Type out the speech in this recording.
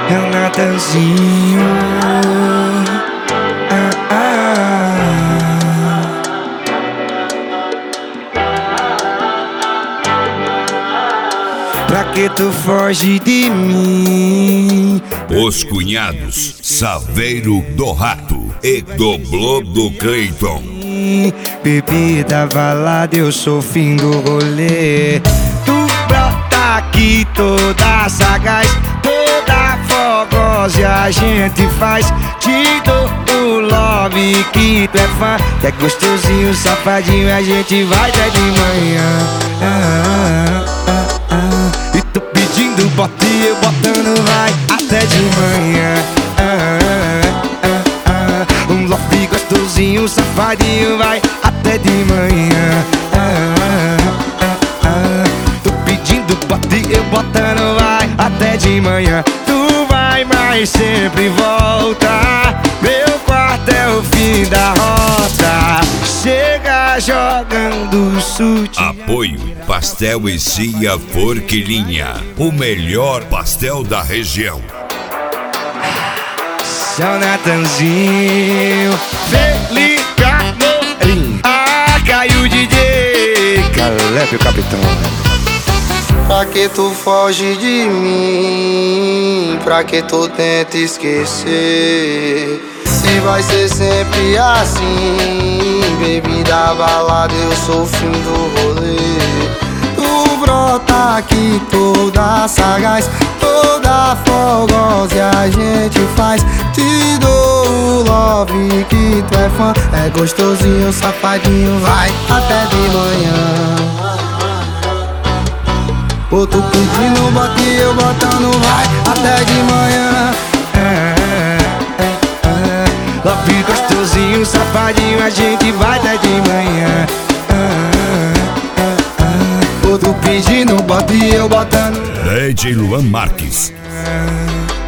É o Natanzinho. Pra que tu foge de mim? Os cunhados Saveiro do Rato e Doblô do Cleiton. Bebida, balada, eu sou o fim do rolê. Tu brota aqui toda sagaz, toda fogosa, a gente faz. Te dou o love que tu é fã. É gostosinho, safadinho, a gente vai até de manhã. E tô pedindo bota e eu botando vai até de manhã. Um love gostosinho, safadinho, vai até de manhã. Tô pedindo bota e eu botando vai até de manhã. Tu vai, mas sempre volta. Meu quarto é o fim da rota. Chega jogando sutiã. Apoio Pastel e Cia Forquilinha, o melhor pastel da região. Seu Natanzinho, Felipe Amorim. Caiu o DJ Caleb, o capitão. Pra que tu foge de mim? Pra que tu tenta esquecer? Se vai ser sempre assim, bebida, balada, eu sou o fim do rolê. Tu brota aqui toda sagaz, toda fogosa, e a gente faz. Te dou o love que tu é fã. É gostosinho, safadinho, vai até de manhã. Pô, tu pedindo bota e eu botando vai até de manhã. Love gostosinho, safadinho, a gente vai até de manhã. Pô, tu pedindo bota e eu botando. DJ Luan Marques.